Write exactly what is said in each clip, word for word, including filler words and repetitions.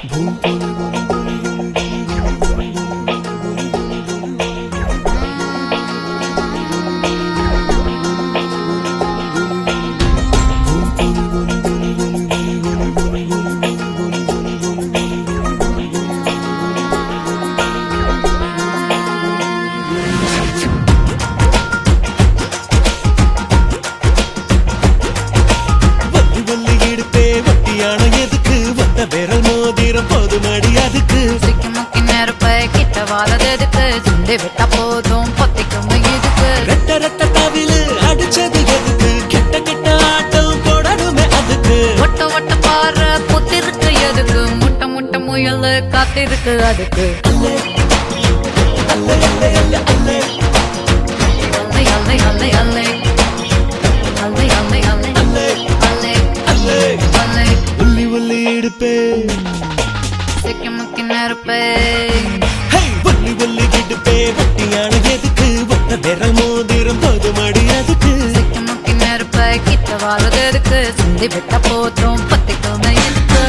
விரல் மோதிரம் போதுமடி அதுக்கு சிக்கிமுக்கி நெருப்ப கிட்ட வாழறதுக்கு சுண்டி விட்டா போதும் பொத்திக்கும் இதுக்கு ரெட்ட ரெட்ட தவிலு அடிச்சது எதுக்கு கெட்ட கெட்ட ஆட்டம் போடணுமே அதுக்கு ஒட்ட ஒட்ட பாரு புத்திருக்கு எதுக்கு முட்டை முட்டை முயல் காத்திருக்கு அதுக்கு அல்லே அல்லே அல்லே அல்லே அல்லே அல்லை அல்லை அல்லை அல்லை அல்லை அல்லை அல்லை அல்லை அல்லே அல்லை உள்ளி உள்ளி இடுப்பே சிக்கிமுக்கி நெருப்பே ஹே உள்ளி உள்ளி இடுப்பே வட்டியான எதுக்கு ஒத்த விரல் மோதிரம் போதுமடி அதுக்கு சிக்கிமுக்கி நெருப்ப கிட்ட வாழறதுக்கு சுண்டி விட்டா போதும் பொத்திக்கும் இதுக்கு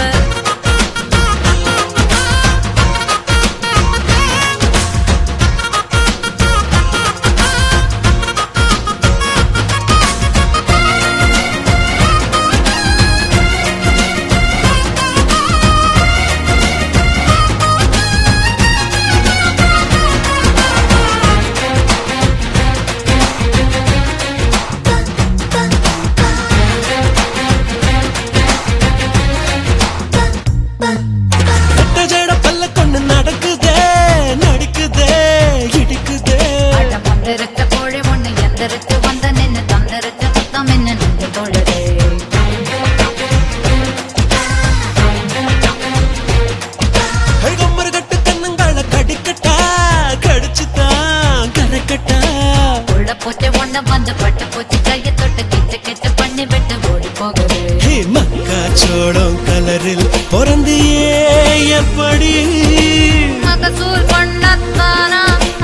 மக்காச்சோளம் கலரில் பொறந்தியே எப்படி மகசூல் பண்ணத்தானா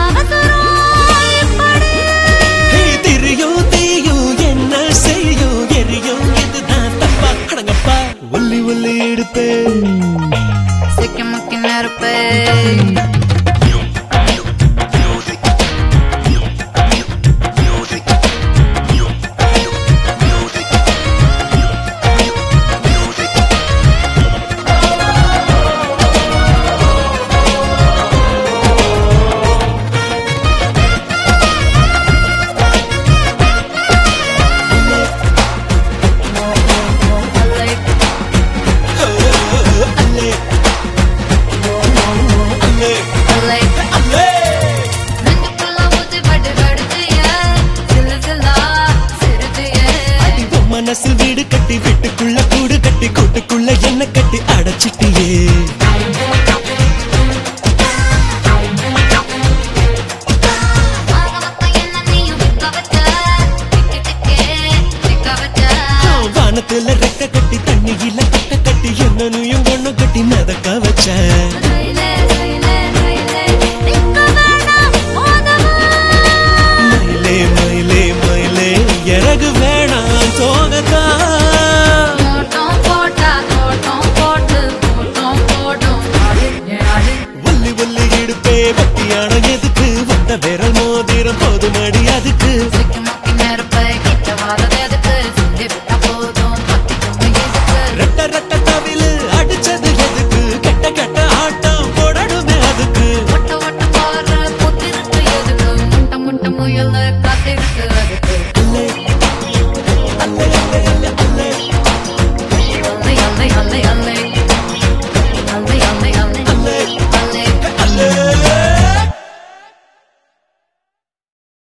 திரியும் தீயும் என்ன செய்யும் எரியும் இதுதான் தப்பா அடங்கப்பா ஒல்லி ஒல்லி எடுப்பே சிக்கிமுக்கி நெருப்பே மனசில் வீடு கட்டி வீட்டுக்குள்ள கூடு கட்டி கூட்டுக்குள்ள என்ன கட்டி அடைச்சிட்டியே வானத்துல ரெக்க கட்டி தண்ணியில கட்ட கட்டி என்னனையும் ஒண்ணு கட்டி மிதக்க வச்ச மயிலே மயிலே மயிலே இறகு வேணாம் தோகத்தா ஒல்லி ஒல்லி இடுப்பே வட்டியான எதுக்கு ஒத்த விரல் மோதிரம் போதுமடி அதுக்கு